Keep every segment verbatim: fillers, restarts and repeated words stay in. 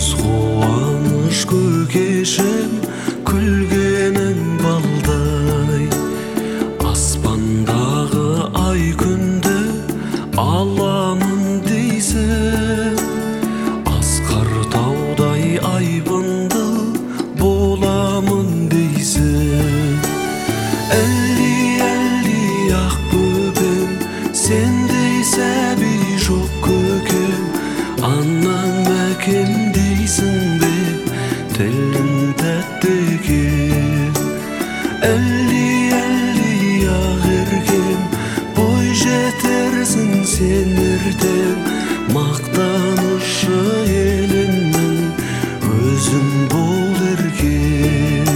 қуаныш көкешім күлгенің балдай, аспандағы ай күнді аламын дейсің, асқар таудай айбынды боламын дейсің. Әлі әлі ақ бөбем, сендей сәби жоқ көкем, анам әкем дейсің бе, тілің тәтті екен. Әлі әлі ақ еркем, бой жетерсің сен ертең, мақтанышы елімнің өзің бол еркем.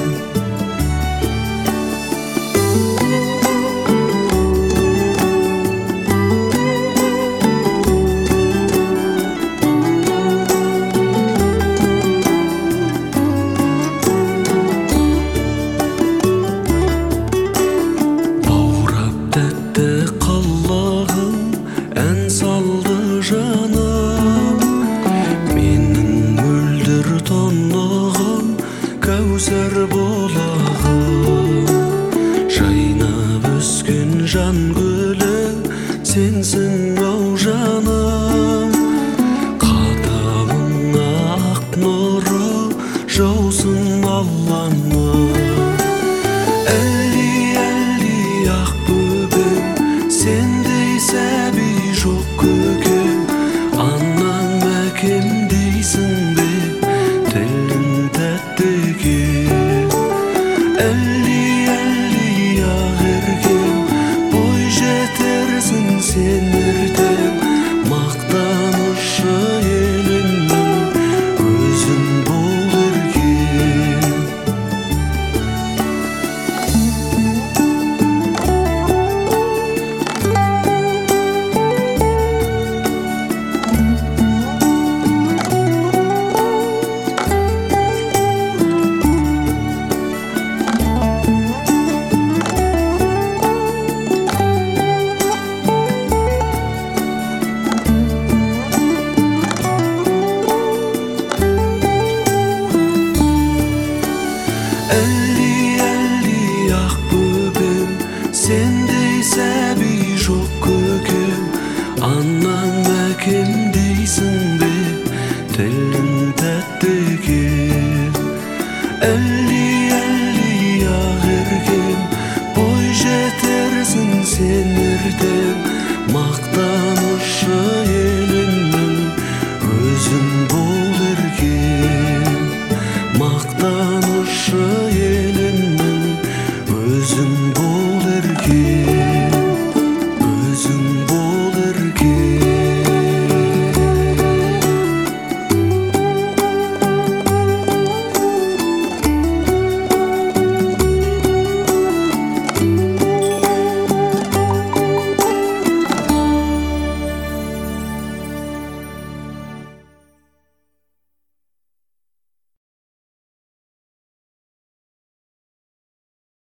Кәусар болағым, жайнап өскен жан гүлі сенсің ау жаным. Қадамыңа ақ нұры жаусын Алланың. Әлі әлі ақ бөбем, сендей сәби жоқ көкем, анам әкем дейсің бе, тілің тәтті екен. Әлі әлі ақ еркем, бой жетерсің сен ертең, мақтанышы елімнің өзің бол еркем. Әлі әлі ақ бөбем, сендей сәби жоқ көкем, анам әкем дейсің бе, тілің тәтті екен. Әлі